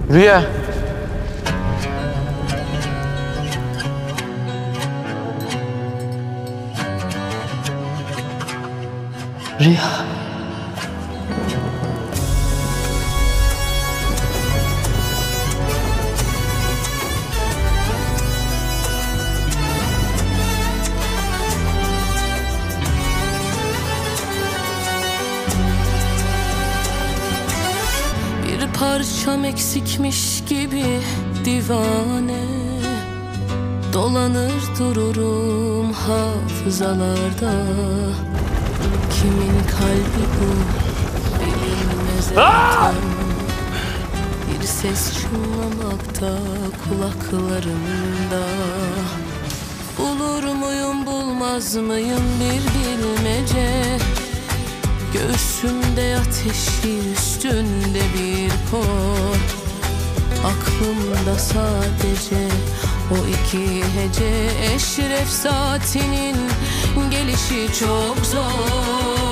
Rüya. Rüya. Bir parçam eksikmiş gibi divane, dolanır dururum hafızalarda. Kimin kalbi bu bilinmez elbeten. Bir ses çınlamakta kulaklarımda. Bulur muyum bulmaz mıyım bir bilmece. Göğsümde ateşi üstünde bir kor. Aklımda sadece o iki hece. Eşref saatinin gelişi çok zor.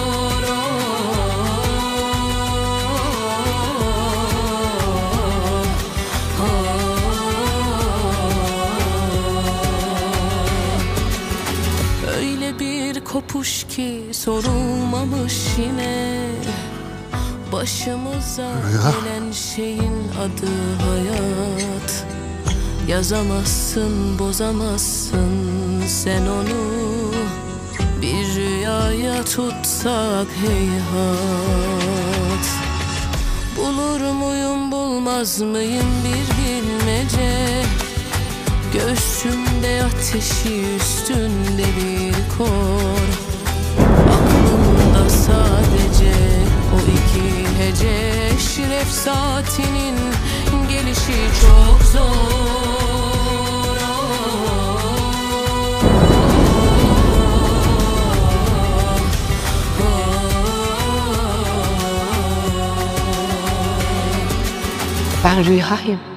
Öyle bir kopuş ki sorulmamış yine. Başımıza gelen şeyin adı hayat. Yazamazsın, bozamazsın sen onu. Bir rüyaya tutsak heyhat. Bulur muyum bulmaz mıyım bir bilmece. Göğsümde ateşi üstünde bir kor. Aklımda sadece o iki hece. Eşref saatinin gelişi çok zor. Ben Rüya'yım.